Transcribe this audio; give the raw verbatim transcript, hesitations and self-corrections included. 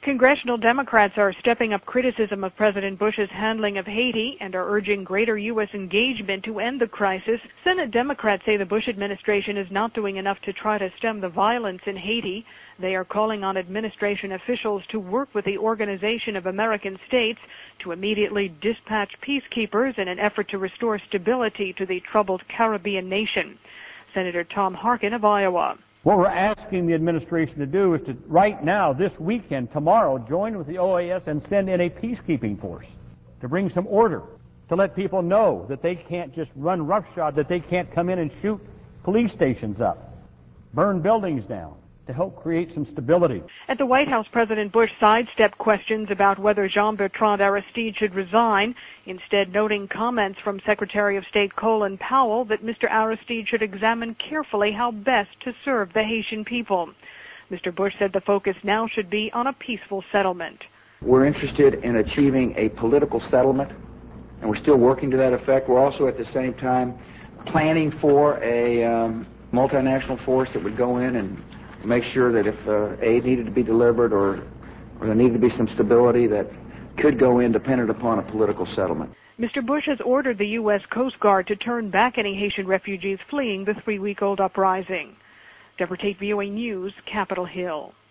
Congressional Democrats are stepping up criticism of President Bush's handling of Haiti and are urging greater U S engagement to end the crisis. Senate Democrats say the Bush administration is not doing enough to try to stem the violence in Haiti. They are calling on administration officials to work with the Organization of American States to immediately dispatch peacekeepers in an effort to restore stability to the troubled Caribbean nation. Senator Tom Harkin of Iowa. What we're asking the administration to do is to, right now, this weekend, tomorrow, join with the O A S and send in a peacekeeping force to bring some order, to let people know that they can't just run roughshod, that they can't come in and shoot police stations up, burn buildings down, to help create some stability. At the White House, President Bush sidestepped questions about whether Jean-Bertrand Aristide should resign, instead noting comments from Secretary of State Colin Powell that Mister Aristide should examine carefully how best to serve the Haitian people. Mister Bush said the focus now should be on a peaceful settlement. We're interested in achieving a political settlement, and we're still working to that effect. We're also at the same time planning for a um, multinational force that would go in and make sure that if uh, aid needed to be delivered or, or there needed to be some stability, that could go in dependent upon a political settlement. Mister Bush has ordered the U S Coast Guard to turn back any Haitian refugees fleeing the three-week-old uprising. Deborah Tate, V O A News, Capitol Hill.